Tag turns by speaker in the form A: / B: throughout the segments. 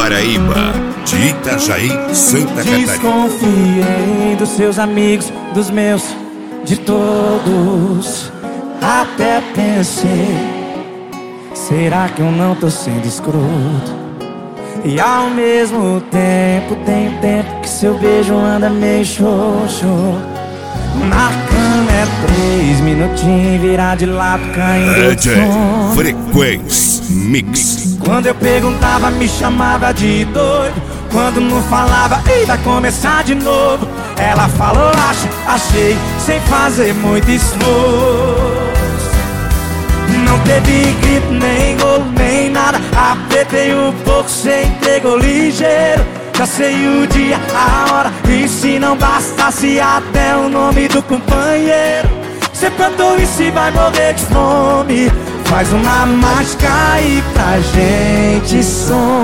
A: Paraíba, de Itajaí, Santa Catarina.
B: Desconfiei dos seus amigos, dos meus, de todos. Até pensei, será que eu não tô sendo escroto? E ao mesmo tempo, tem tempo que seu beijo anda meio xoxo. Na cama é 3 minutinhos, virar de lado, caindo de sono.
A: Frequência Mix.
B: Quando eu perguntava, me chamava de doido. Quando não falava, ei, vai começar de novo. Ela falou, achei, sem fazer muito esforço. Não teve grito, nem golo, nem nada. Apertei um pouco, cê entregou ligeiro. Já sei o dia, a hora, e se não bastasse até o nome do companheiro. Cê plantou e se vai morrer de fome. Faz uma mágica aí pra gente som.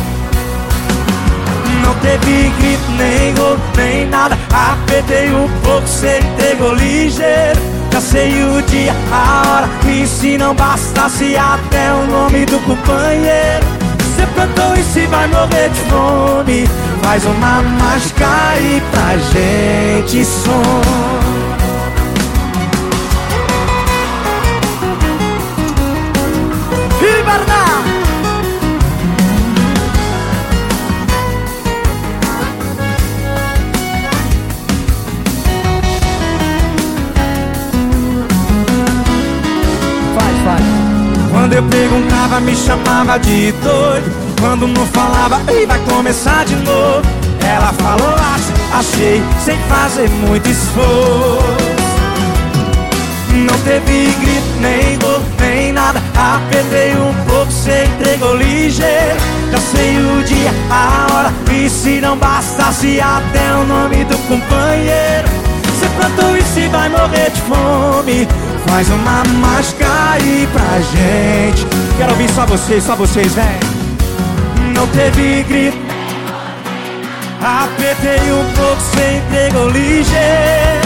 B: Não teve grito, nem golo, nem nada. Apertei um pouco, cê entregou ligeiro. Já sei o dia, a hora, e se não bastasse até o nome do companheiro. Cê plantou e se vai morrer de fome. Faz uma mágica aí pra gente som. Quando eu perguntava, me chamava de doido. Quando não falava, ei, vai começar de novo. Ela falou, achei, sem fazer muito esforço. Não teve grito, nem golo, nem nada. Apertei um pouco, cê entregou ligeiro. Já sei o dia, a hora, e se não bastasse até o nome do companheiro. Cê plantou e se vai morrer de fome. Faz uma mágica aí pra gente. Quero ouvir só vocês, vem. Não teve grito, apertei um pouco, cê entregou ligeiro.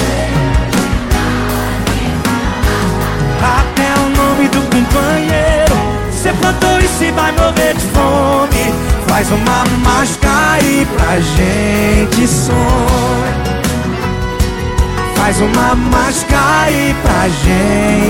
B: Até o nome do companheiro. Cê plantou e se vai morrer de fome. Faz uma mágica aí pra gente sonhar. Faz uma mágica aí pra gente.